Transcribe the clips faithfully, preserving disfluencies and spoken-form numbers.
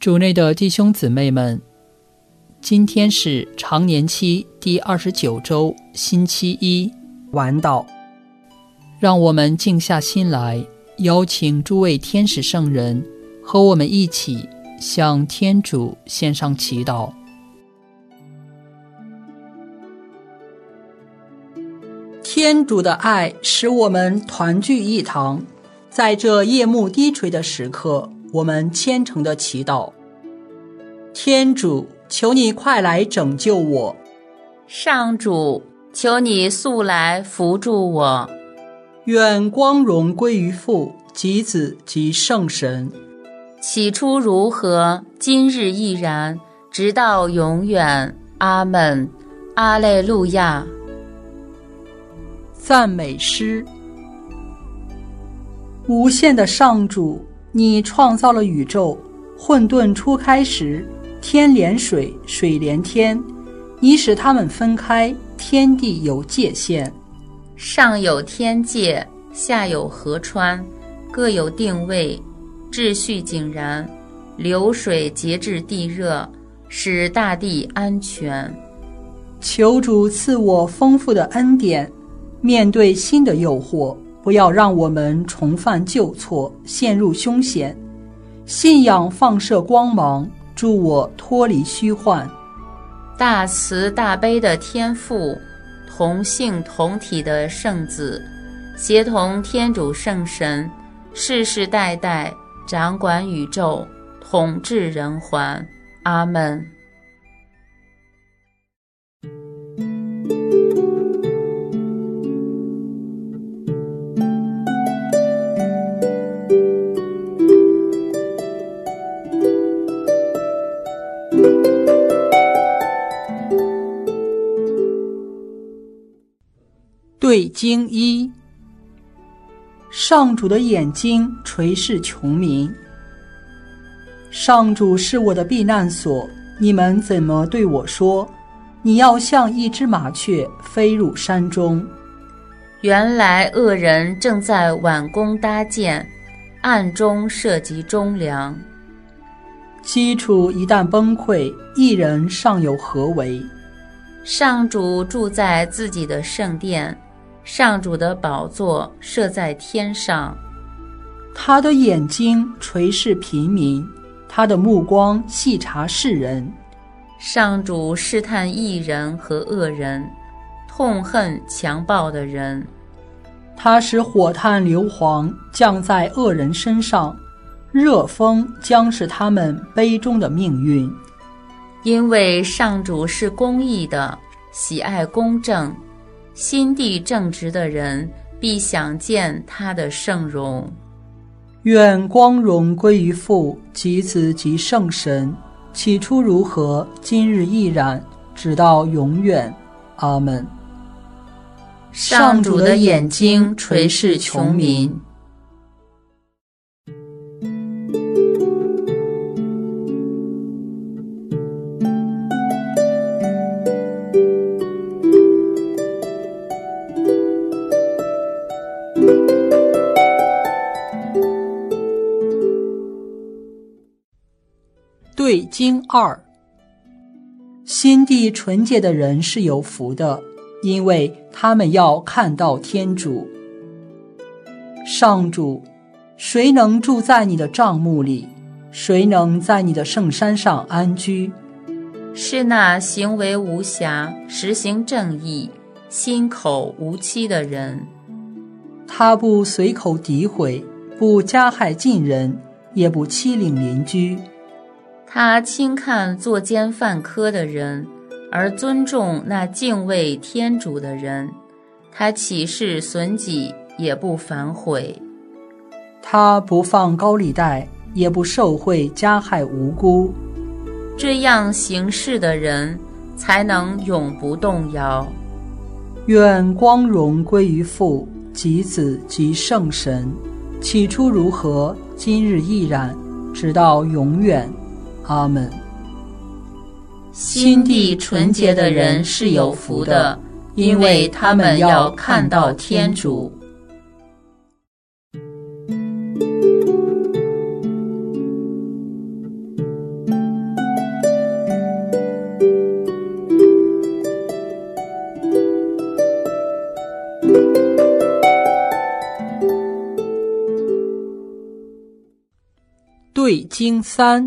主内的弟兄姊妹们，今天是常年期第二十九周星期一晚祷，让我们静下心来，邀请诸位天使圣人和我们一起向天主献上祈祷。天主的爱使我们团聚一堂，在这夜幕低垂的时刻，我们虔诚的祈祷。天主，求你快来拯救我。 上主，求你速来扶助我。 愿光荣归于父及子及圣神。 起初如何，今日亦然，直到永远。阿们。阿肋路亚。 赞美诗。无限的上主，你创造了宇宙，混沌初开时，天连水，水连天，你使它们分开，天地有界限。 上有天界，下有河川，各有定位，秩序井然，流水节制地热，使大地安全。 求主赐我丰富的恩典，面对新的诱惑，不要让我们重犯旧错，陷入凶险。信仰放射光芒，助我脱离虚幻。 大慈大悲的天父，同性同体的圣子，协同天主圣神，世世代代掌管宇宙，统治人寰。阿们。 对经一。上主的眼睛垂视穷民。上主是我的避难所，你们怎么对我说？你要像一只麻雀飞入山中。 原来恶人正在挽弓搭箭，暗中设计忠良。 基础一旦崩溃，一人尚有何为？ 上主住在自己的圣殿，上主的宝座设在天上。 他的眼睛垂视平民，他的目光细察世人。 上主试探义人和恶人，痛恨强暴的人。 他使火炭硫磺降在恶人身上，热风将是他们杯中的命运。 因为上主是公义的，喜爱公正，心地正直的人必想见他的圣容。 愿光荣归于父及子及圣神，起初如何，今日亦然，直到永远。阿们。 上主的眼睛垂视穷民。 对经二。心地纯洁的人是有福的，因为他们要看到天主。上主，谁能住在你的帐幕里？谁能在你的圣山上安居？ 是那行为无瑕，实行正义，心口无欺的人。 他不随口诋毁，不加害近人，也不欺凌邻居。 他轻看作奸犯科的人，而尊重那敬畏天主的人。他起誓损己，也不反悔。 他不放高利贷，也不受贿加害无辜。 这样行事的人，才能永不动摇。 愿光荣归于父及子及圣神，起初如何，今日亦然，直到永远。阿们。 心地纯洁的人是有福的，因为他们要看到天主。 会经三。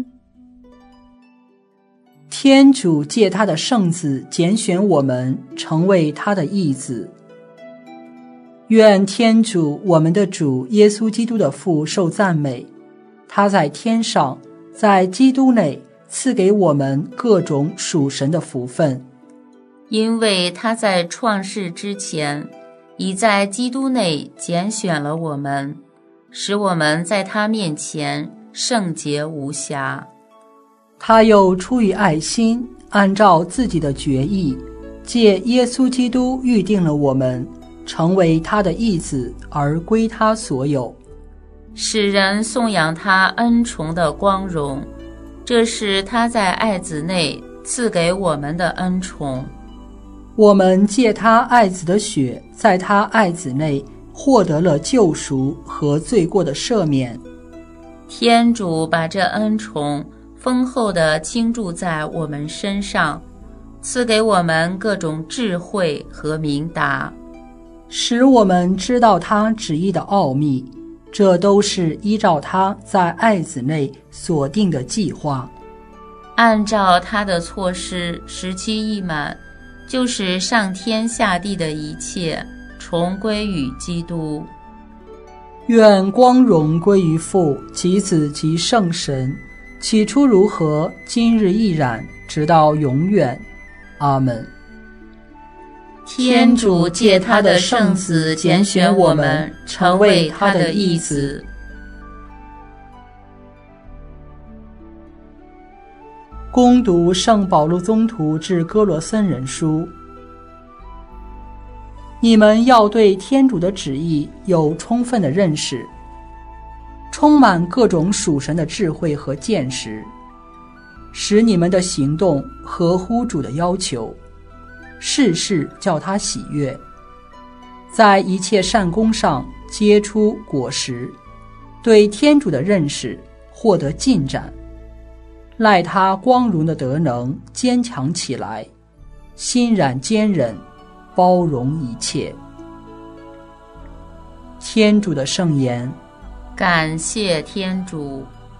天主借他的圣子拣选我们，成为他的义子。愿天主我们的主耶稣基督的父受赞美，他在天上，在基督内赐给我们各种属神的福分， 因为他在创世之前，已在基督内拣选了我们，使我们在他面前圣洁无瑕。 他又出于爱心，按照自己的决意，借耶稣基督预定了我们，成为他的义子，而归他所有， 使人颂扬他恩宠的光荣。这是他在爱子内赐给我们的恩宠。 我们借他爱子的血，在他爱子内获得了救赎和罪过的赦免。 天主把这恩宠丰厚地倾注在我们身上，赐给我们各种智慧和明达， 使我们知道他旨意的奥秘，这都是依照他在爱子内所定的计划， 按照他的措施，时期一满，就使上天下地的一切重归于基督。 愿光荣归于父及子及圣神，起初如何，今日亦然，直到永远。阿们。 天主借他的圣子拣选我们，成为他的义子。 恭读圣保禄宗徒致哥罗森人书。你们要对天主的旨意有充分的认识，充满各种属神的智慧和见识，使你们的行动合乎主的要求，事事叫他喜悦，在一切善功上结出果实，对天主的认识获得进展，赖他光荣的德能坚强起来，欣然坚忍，包容一切。天主的圣言。 感谢天主。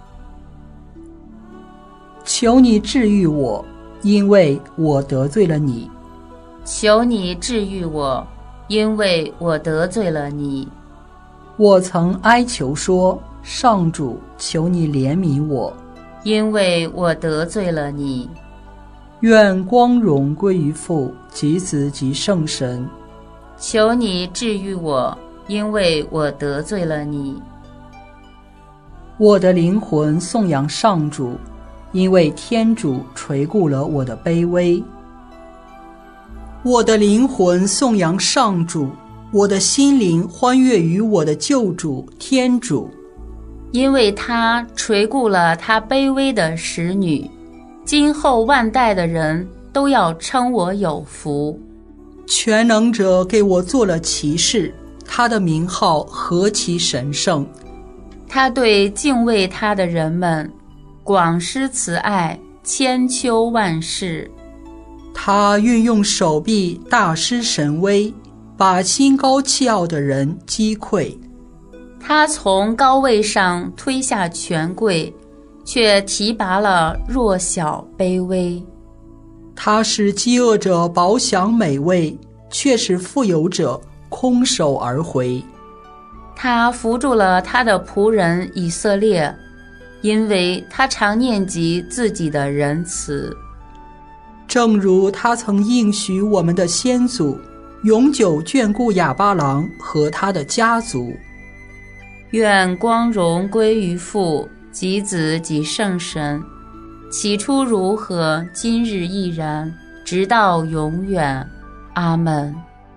求你治愈我，因为我得罪了你。 求你治愈我，因为我得罪了你。 我曾哀求说，上主，求你怜悯我， 因为我得罪了你。 愿光荣归于父及子及圣神。 求你治愈我，因为我得罪了你。 我的灵魂颂扬上主，因为天主垂顾了我的卑微。我的灵魂颂扬上主，我的心灵欢悦于我的救主天主， 因为他垂顾了他卑微的使女，今后万代的人都要称我有福。 全能者给我做了骑士，他的名号何其神圣。 他对敬畏他的人们广施慈爱，千秋万世。 他运用手臂大施神威，把心高气傲的人击溃。 他从高位上推下权贵，却提拔了弱小卑微。 他使饥饿者饱享美味，却使富有者空手而回。 他扶助了他的仆人以色列，因为他常念及自己的仁慈。 正如他曾应许我们的先祖，永久眷顾亚巴郎和他的家族。 愿光荣归于父及子及圣神，起初如何，今日亦然，直到永远。阿们。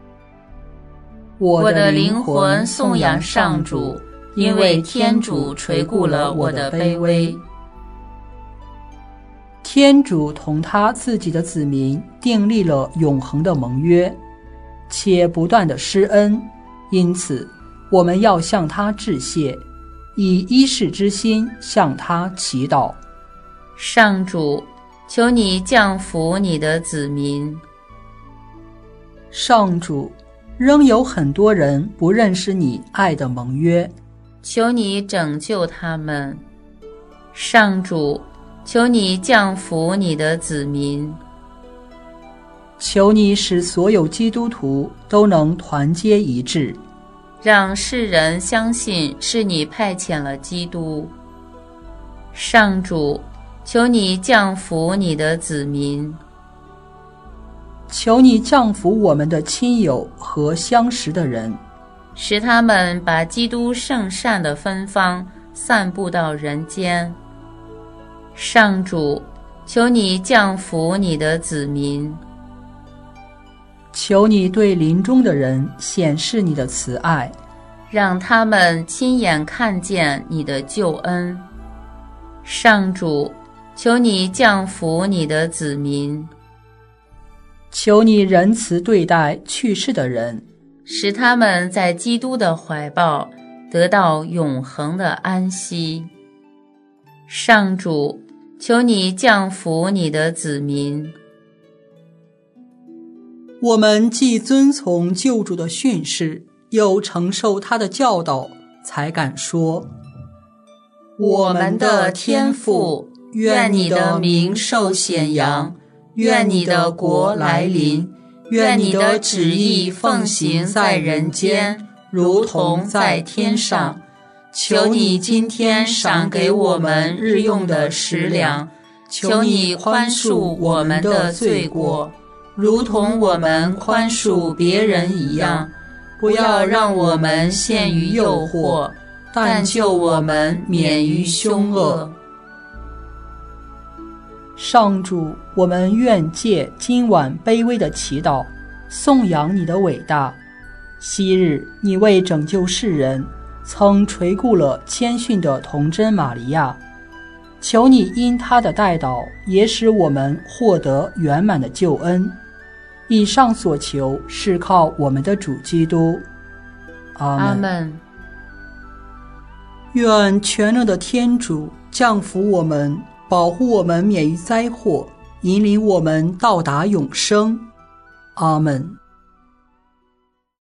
我的灵魂颂扬上主，因为天主垂顾了我的卑微。 天主同他自己的子民订立了永恒的盟约，且不断的施恩，因此我们要向他致谢，以依世之心向他祈祷。 上主，求你降福你的子民。 上主，仍有很多人不认识你爱的盟约， 求你拯救他们。 上主，求你降福你的子民。 求你使所有基督徒都能团结一致， 让世人相信是你派遣了基督。上主，求你降福你的子民。 求你降福我们的亲友和相识的人， 使他们把基督圣善的芬芳散布到人间。上主，求你降福你的子民。 求你对临终的人显示你的慈爱， 让他们亲眼看见你的救恩。上主，求你降福你的子民。 求你仁慈对待去世的人， 使他们在基督的怀抱得到永恒的安息。上主，求你降福你的子民。 我们既遵从救主的训示，又承受他的教导，才敢说： 我们的天父，愿你的名受显扬，愿你的国来临，愿你的旨意奉行在人间，如同在天上。求你今天赏给我们日用的食粮，求你宽恕我们的罪过，如同我们宽恕别人一样。不要让我们陷于诱惑，但救我们免于凶恶。 上主，我们愿借今晚卑微的祈祷，颂扬你的伟大。昔日你为拯救世人，曾垂顾了谦逊的童真玛利亚，求你因她的代祷，也使我们获得圆满的救恩。以上所求是靠我们的主基督。阿们。 阿们。 愿全能的天主降福我们，保护我们免于灾祸，引领我们到达永生。阿们。